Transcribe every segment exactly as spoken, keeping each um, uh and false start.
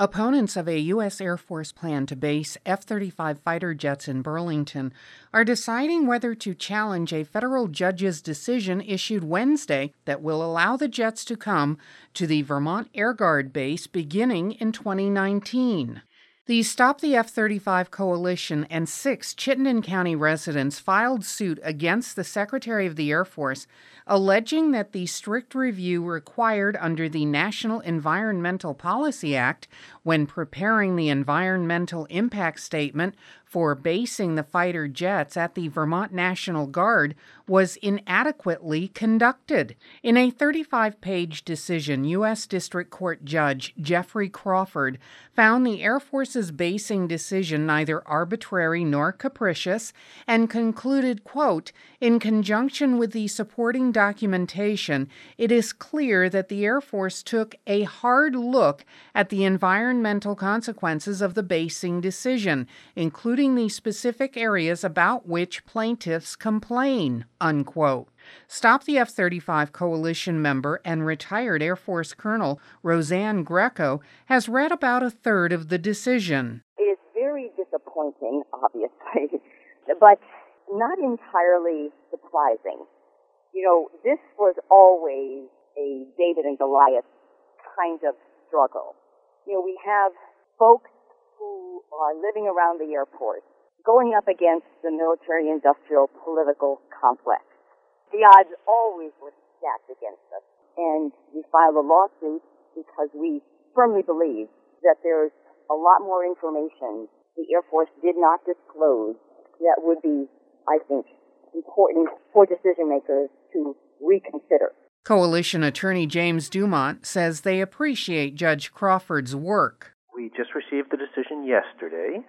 Opponents of a U S Air Force plan to base F thirty-five fighter jets in Burlington are deciding whether to challenge a federal judge's decision issued Wednesday that will allow the jets to come to the Vermont Air Guard base beginning in twenty nineteen. The Stop the F thirty-five Coalition and six Chittenden County residents filed suit against the Secretary of the Air Force, alleging that the strict review required under the National Environmental Policy Act when preparing the environmental impact statement for basing the fighter jets at the Vermont National Guard was inadequately conducted. In a thirty-five page decision, U S District Court Judge Jeffrey Crawford found the Air Force's basing decision neither arbitrary nor capricious and concluded, quote, "In conjunction with the supporting documentation, it is clear that the Air Force took a hard look at the environmental consequences of the basing decision, including the specific areas about which plaintiffs complain," unquote. Stop the F thirty-five Coalition member and retired Air Force Colonel Roseanne Greco has read about a third of the decision. It is very disappointing, obviously, but not entirely surprising. You know, this was always a David and Goliath kind of struggle. You know, we have folks who are living around the airport going up against the military-industrial political complex. The odds always were stacked against us. And we filed a lawsuit because we firmly believe that there's a lot more information the Air Force did not disclose that would be, I think, important for decision makers to reconsider. Coalition attorney James Dumont says they appreciate Judge Crawford's work. We just received the decision yesterday.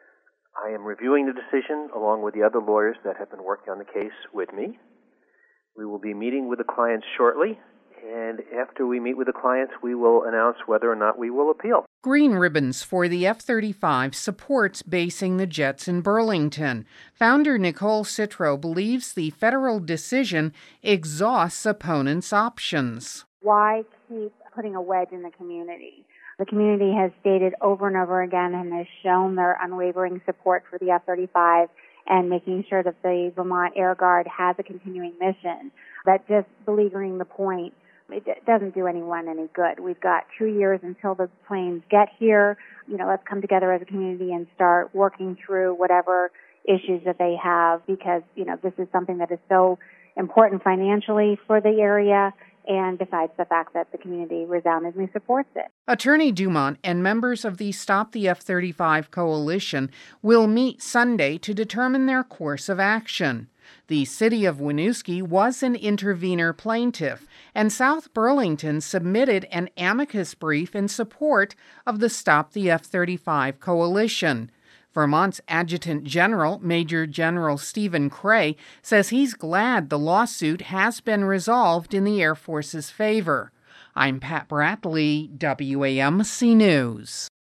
I am reviewing the decision along with the other lawyers that have been working on the case with me. We will be meeting with the clients shortly, and after we meet with the clients, we will announce whether or not we will appeal. Green Ribbons for the F thirty-five supports basing the jets in Burlington. Founder Nicole Citro believes the federal decision exhausts opponents' options. Why keep putting a wedge in the community? The community has stated over and over again and has shown their unwavering support for the F thirty-five and making sure that the Vermont Air Guard has a continuing mission. That just beleaguering the point, it doesn't do anyone any good. We've got two years until the planes get here. You know, let's come together as a community and start working through whatever issues that they have because, you know, this is something that is so important financially for the area, and besides the fact that the community resoundingly supports it. Attorney Dumont and members of the Stop the F thirty-five Coalition will meet Sunday to determine their course of action. The city of Winooski was an intervener plaintiff, and South Burlington submitted an amicus brief in support of the Stop the F thirty-five Coalition. Vermont's Adjutant General, Major General Stephen Cray, says he's glad the lawsuit has been resolved in the Air Force's favor. I'm Pat Bradley, W A M C News.